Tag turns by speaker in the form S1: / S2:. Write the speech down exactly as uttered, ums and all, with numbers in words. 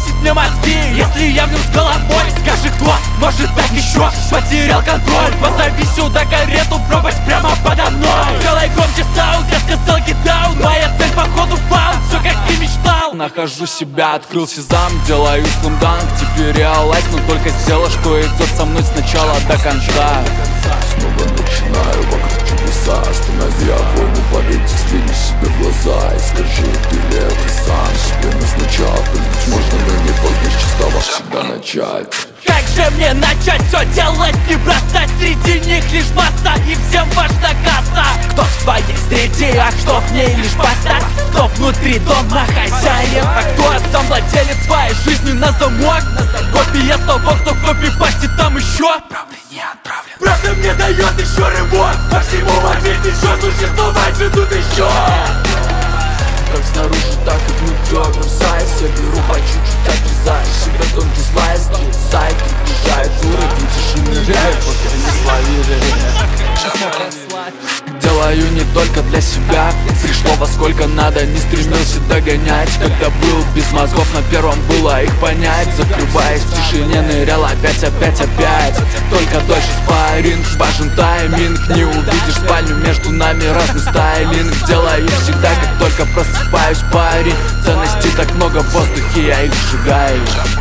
S1: выносит мне мозги. Если я в нем с головой, скажи кто, может так еще потерял контроль. Позови сюда карету, пропасть прямо подо мной. Делай громче саунд, я сказал get down. Моя цель походу фаун, все как и мечтал.
S2: Нахожу себя, открыл сезам, делаю слумданг. Теперь реалайз, но только сделай, что идет со мной сначала до конца.
S3: Снова начинаю вокруг чудеса. Останови огонь, упадите, взгляни себе в глаза и скажи, ты ли это сам себе назначал. Прыгнуть можно, но не поздно, с чистого всегда начать.
S1: Как же мне начать все делать, не бросать? Среди них лишь масса, и всем важна касса. Кто в своей среде, а кто в ней лишь постать. Кто внутри дома хозяин, а кто сам владелец своей жизни на замок. Копия с того, кто в копипасте там еще правда не отправлен. Правда мне дает еще рывок. Максимум ответить, что существовать же тут еще.
S2: Как снаружи, так и внутри бросаюсь. Я беру по чуть-чуть, отрезаю себя тонкий слайс. Сайки приезжают уровень тишины рэп, пока не словили. Делаю не только для себя. Пришло во сколько надо, не стремился догонять. Когда был без мозгов, на первом было их понять. Закрываясь в тишине, нырял опять, опять, опять. Только дольше спарринг, важен тайминг. Не увидишь спальню, между нами разный стайлинг. Делаю всегда, как только просыпаюсь, парень. Ценностей так много в воздухе, я их сжигаю.